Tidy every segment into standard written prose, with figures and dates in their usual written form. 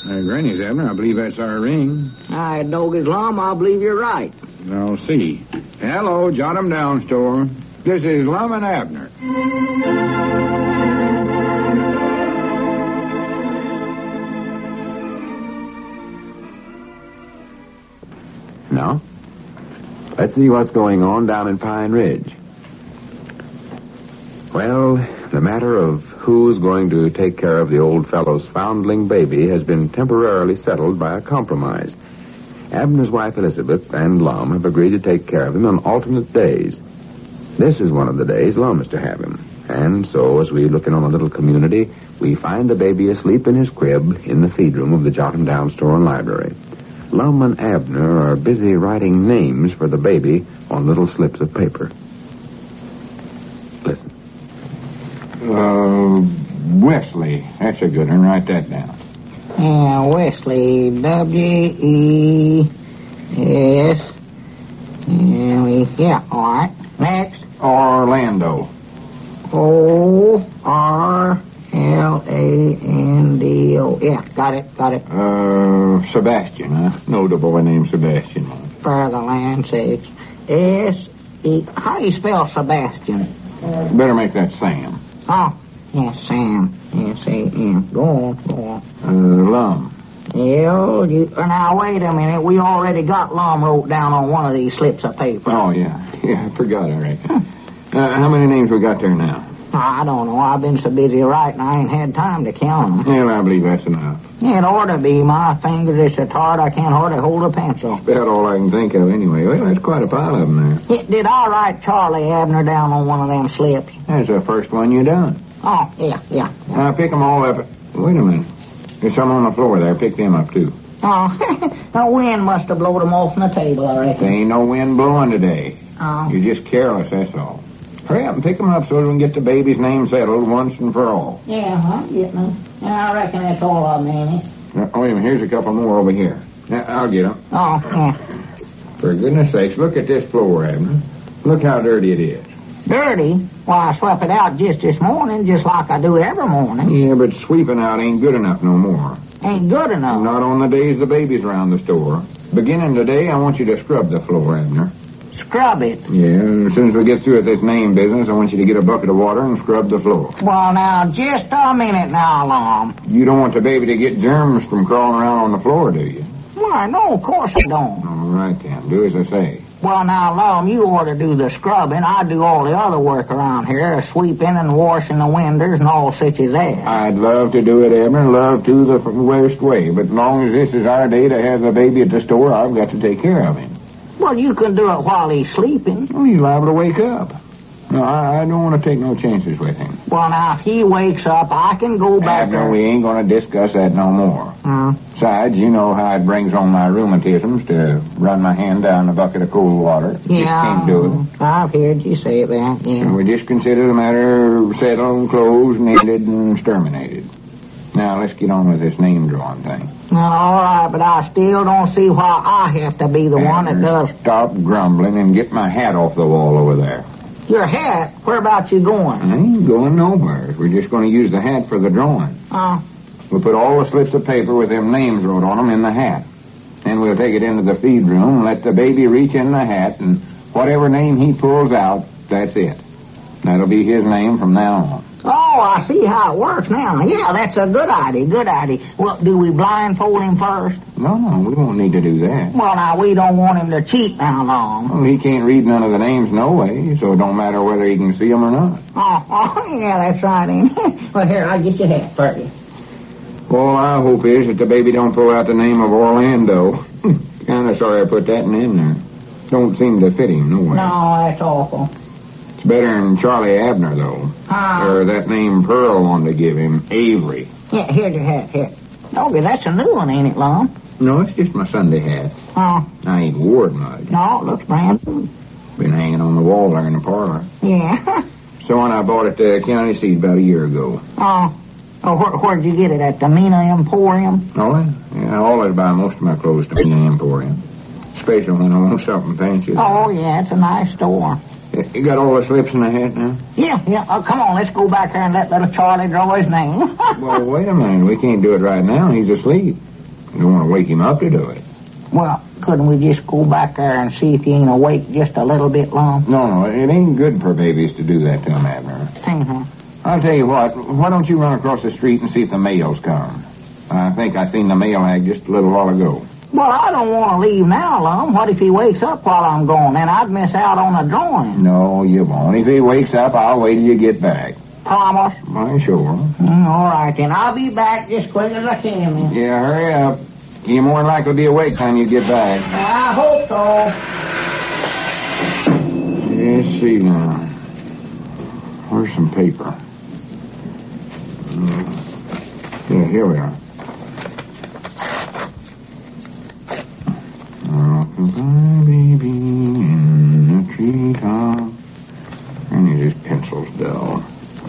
Granny's, Abner. I believe that's our ring. I dog his Lum. I believe you're right. I'll see. Hello, Jot 'em Down store. This is Lum and Abner. Now, let's see what's going on down in Pine Ridge. Well, the matter of who's going to take care of the old fellow's foundling baby has been temporarily settled by a compromise. Abner's wife, Elizabeth, and Lum have agreed to take care of him on alternate days. This is one of the days Lum is to have him. And so, as we look in on the little community, we find the baby asleep in his crib in the feed room of the Jot 'em Down store and library. Lum and Abner are busy writing names for the baby on little slips of paper. Listen. Wesley. That's a good one. Write that down. Yeah, Wesley. W-E-S. Yeah, all right. Next. Orlando. O-R-L-A-N-D-O. Yeah, got it. Sebastian, huh? Know the boy named Sebastian. For the land's sakes. S-E... How do you spell Sebastian? Better make that Sam. Oh, yes, Sam. S-A-M. Go on. Lum. Now, wait a minute. We already got Lum wrote down on one of these slips of paper. Oh, yeah. Yeah, I forgot, I reckon. How many names we got there now? I don't know. I've been so busy writing, I ain't had time to count them. Yeah, I believe that's enough. It ought to be. My fingers are so tired I can't hardly hold a pencil. About all I can think of anyway. Well, there's quite a pile of them there. Did I write Charlie Abner down on one of them slips? That's the first one you done. Oh, yeah. Now, pick them all up. Wait a minute. There's some on the floor there. Pick them up, too. Oh, the wind must have blown them off the table, I reckon. There ain't no wind blowing today. Oh. You're just careless, that's all. Hurry up and pick them up so we can get the baby's name settled once and for all. Yeah, I'm getting them. I reckon that's all of them, ain't it? Wait a minute. Here's a couple more over here. I'll get them. Oh, yeah. For goodness sakes, look at this floor, Abner. Look how dirty it is. Dirty? Why, I swept it out just this morning, just like I do every morning. Yeah, but sweeping out ain't good enough no more. Ain't good enough. Not on the days the baby's around the store. Beginning today, I want you to scrub the floor, Abner. Scrub it? Yeah, as soon as we get through with this name business, I want you to get a bucket of water and scrub the floor. Well, now, just a minute now, Lum. You don't want the baby to get germs from crawling around on the floor, do you? Why, no, of course I don't. All right, then. Do as I say. Well, now, Lum, you ought to do the scrubbing. I do all the other work around here, sweeping and washing the windows and all such as that. I'd love to do it, Abner, love to the worst way. But as long as this is our day to have the baby at the store, I've got to take care of him. Well, you can do it while he's sleeping. Oh, he's liable to wake up. No, I don't want to take no chances with him. Well, now, if he wakes up, I can go back Abner, we ain't going to discuss that no more. Besides, you know how it brings on my rheumatisms to run my hand down a bucket of cold water. Yeah, just can't do it. I've heard you say that, yeah. And we just consider the matter settled, closed, ended, and exterminated. Now, let's get on with this name drawing thing. Well, all right, but I still don't see why I have to be the one that does... Stop grumbling and get my hat off the wall over there. Your hat? Where about you going? I ain't going nowhere. We're just going to use the hat for the drawing. Oh. We'll put all the slips of paper with them names wrote on them in the hat. Then we'll take it into the feed room, let the baby reach in the hat, and whatever name he pulls out, that's it. That'll be his name from now on. Oh, I see how it works now. Yeah, that's a good idea, Well, do we blindfold him first? No, we won't need to do that. Well, now, we don't want him to cheat now long. Well, he can't read none of the names no way, so it don't matter whether he can see them or not. Oh, yeah, that's right, ain't it? Well, here, I'll get your hat for you. All I hope is that the baby don't pull out the name of Orlando. Kind of sorry I put that in there. Don't seem to fit him no way. No, that's awful. It's better than Charlie Abner, though. Or that name Pearl wanted to give him, Avery. Yeah, here's your hat, here. Doggy, that's a new one, ain't it, Lum? No, it's just my Sunday hat. Oh. I ain't wore it much. No, it looks brand new. Been hanging on the wall there in the parlor. Yeah. So when I bought it at the county seat about a year ago. Oh, where'd you get it? At the Mina Emporium? Oh, yeah, I always buy most of my clothes to Mina Emporium. Especially when I want something fancy. Oh, yeah, it's a nice store. You got all the slips in the hat now? Yeah. Come on, let's go back there and let little Charlie draw his name. Well, wait a minute. We can't do it right now. He's asleep. Don't want to wake him up to do it. Well, couldn't we just go back there and see if he ain't awake just a little bit long? No, it ain't good for babies to do that to them, Abner. Mm-hmm. I'll tell you what, why don't you run across the street and see if the mail's come? I think I seen the mail hag just a little while ago. Well, I don't want to leave now, Lum. What if he wakes up while I'm gone? Then I'd miss out on the drawing. No, you won't. If he wakes up, I'll wait till you get back. Promise? Why, sure. All right, then. I'll be back just quick as I can, then. Yeah, hurry up. You're more than likely to be awake time you get back. I hope so. Let's see now. Where's some paper? Yeah, here we are. Rock-a-bye, baby, in the treetop. And you just pencils dull.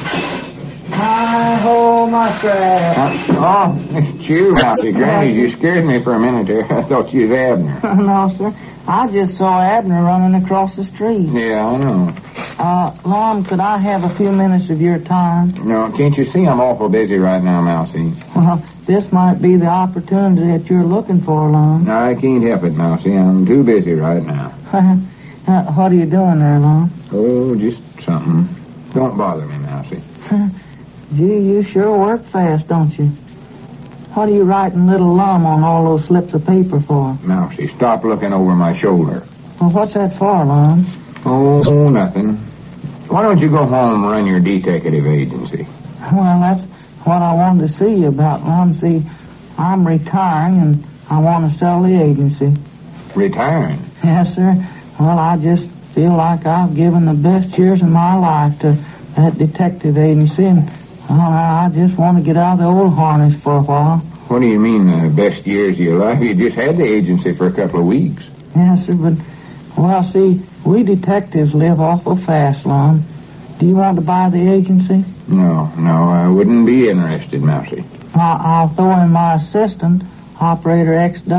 Hi-ho, my friend. Oh, it's you, Mousy Granny. You scared me for a minute there. I thought you was Abner. No, sir. I just saw Abner running across the street. Yeah, I know. Lum, could I have a few minutes of your time? No, can't you see I'm awful busy right now, Mousy? Well, this might be the opportunity that you're looking for, Lum. No, I can't help it, Mousy. I'm too busy right now. What are you doing there, Lum? Oh, just something. Don't bother me, Mousy. Gee, you sure work fast, don't you? What are you writing little Lum on all those slips of paper for? Mousy, stop looking over my shoulder. Well, what's that for, Lum? Oh, nothing. Why don't you go home and run your detective agency? Well, that's what I wanted to see you about, Lum. See, I'm retiring, and I want to sell the agency. Retiring? Yes, sir. Well, I just feel like I've given the best years of my life to that detective agency, and I just want to get out of the old harness for a while. What do you mean, the best years of your life? You just had the agency for a couple of weeks. Yes, sir, but, well, see, we detectives live awful fast, Lum. Do you want to buy the agency? No, I wouldn't be interested, Mousy. I'll throw in my assistant, Operator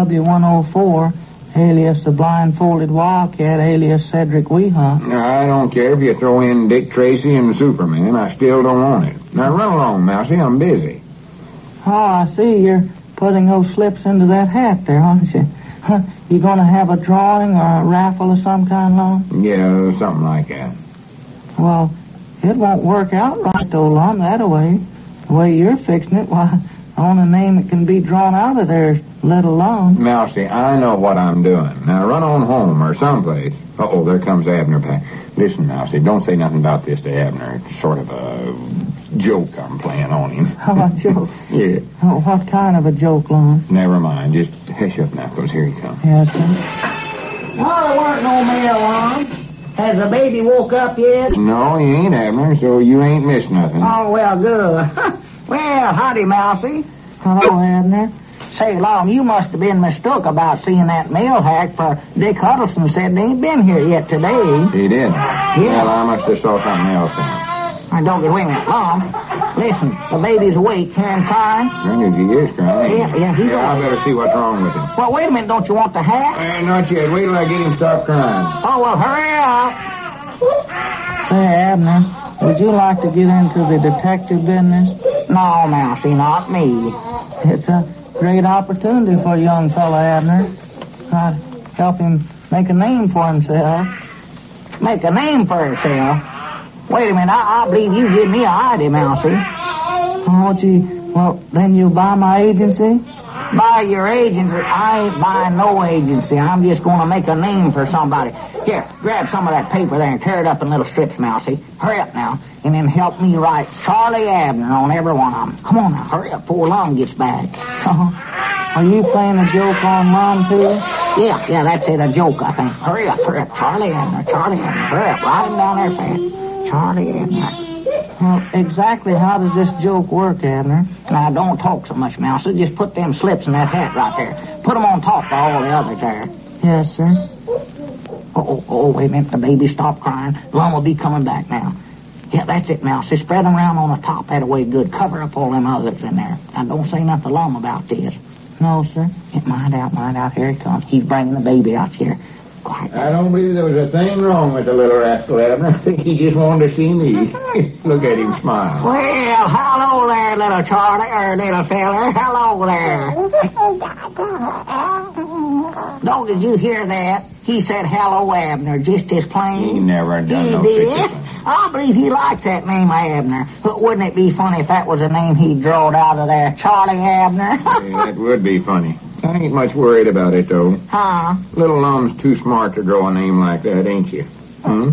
XW104, alias the blindfolded Wildcat, alias Cedric Weehunt. I don't care if you throw in Dick Tracy and Superman. I still don't want it. Now, run along, Mousy. I'm busy. Oh, I see you're putting those slips into that hat there, aren't you? You going to have a drawing or a raffle of some kind, Lum? Yeah, something like that. Well, it won't work out right, though, Lum, that way. The way you're fixing it, why, the only name that can be drawn out of there is Little Lum. Mousy, I know what I'm doing. Now, run on home or someplace. Uh-oh, there comes Abner back. Listen, Mousy, don't say nothing about this to Abner. It's sort of a joke I'm playing on him. How a joke? Yeah. Oh, what kind of a joke, Lum? Never mind. Just hush up now, because here he comes. Yes, sir. No, there weren't no mail on. Has the baby woke up yet? No, he ain't, Abner, so you ain't missed nothing. Oh, well, good. Well, howdy, Mousy. Hello, Abner. Say, Lum, you must have been mistook about seeing that mail hack, for Dick Huddleston said they ain't been here yet today. He did? Yeah. Well, I must have saw something else in it. Now, don't get winged, Lum. Listen, the baby's awake, hearing crying. Granny, he is crying. Yeah, he's I better see what's wrong with him. Well, wait a minute, don't you want the hat? Not yet. Wait till I get him stop crying. Oh, well, hurry up. Say, Abner, would you like to get into the detective business? No, Mousy, not me. It's a great opportunity for a young fella, Abner. I'd help him make a name for himself. Make a name for herself? Wait a minute, I believe you give me an idea, Mousy. Oh, gee, well, then you buy my agency? Buy your agency? I ain't buying no agency. I'm just going to make a name for somebody. Here, grab some of that paper there and tear it up in little strips, Mousy. Hurry up now, and then help me write Charlie Abner on every one of them. Come on now, hurry up before Lum gets back. Are you playing a joke on Lum, too? Yeah, that's it, a joke, I think. Hurry up, Charlie Abner, hurry up, write him down there fast. Charlie Abner. Well, exactly how does this joke work, Abner? Now, don't talk so much, Mousy. Just put them slips in that hat right there. Put them on top of all the others there. Yes, sir. Oh, wait a minute. The baby stopped crying. Lum will be coming back now. Yeah, that's it, Mousy. Spread them around on the top that way good. Cover up all them others in there. Now, don't say nothing to Lum about this. No, sir. Yeah, mind out. Here he comes. He's bringing the baby out here. Quiet. I don't believe there was a thing wrong with the little rascal, Abner. I think he just wanted to see me. Look at him smile. Well, hello there, little Charlie, or little feller. Hello there. Dog, did you hear that? He said, hello, Abner, just as plain. He never done He no did? such a thing. I believe he likes that name, Abner. But wouldn't it be funny if that was a name he drawed out of there? Charlie Abner? Yeah, that would be funny. I ain't much worried about it, though. Huh? Little Lum's too smart to draw a name like that, ain't you? Hmm?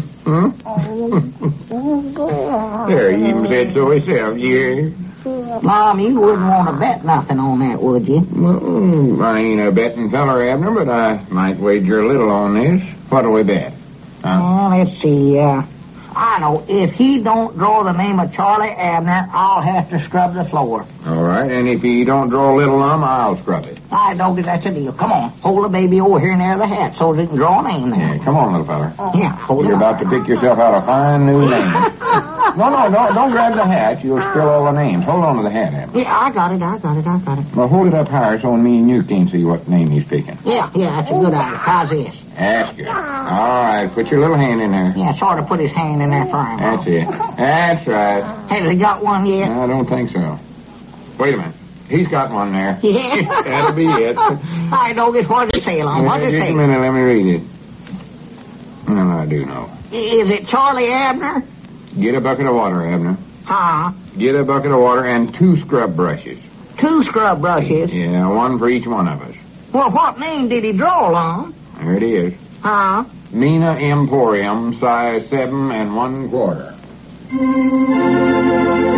There, he even said so himself, yeah. Mom, you wouldn't want to bet nothing on that, would you? Well, I ain't a betting feller, Abner, but I might wager a little on this. What'll we bet? Well, let's see. I know. If he don't draw the name of Charlie Abner, I'll have to scrub the floor. All right, and if he don't draw Little Lum, I'll scrub it. I don't get that's a deal. Come on. Hold the baby over here near the hat so he can draw a name there. Yeah, come on, little feller. Yeah, hold You're it about to pick yourself out a fine new name. No, don't grab the hat. You'll spill all the names. Hold on to the hat, Abner. Yeah, I got it. Well, hold it up higher so me and you can see what name he's picking. Yeah, that's a good idea. How's this? That's good. All right, put your little hand in there. Yeah, sort of put his hand in there for him. That's it. That's right. Has he got one yet? I don't think so. Wait a minute. He's got one there. Yeah. That'll be it. I don't get what to say, Lon. What to Just say? a minute, let me read it. Well, I do know. Is it Charlie Abner? Get a bucket of water, Abner. Huh? Get a bucket of water and 2 scrub brushes. 2 scrub brushes. Yeah, one for each one of us. Well, what name did he draw, Lon? There it is. Huh? Mina Emporium, size 7 1/4.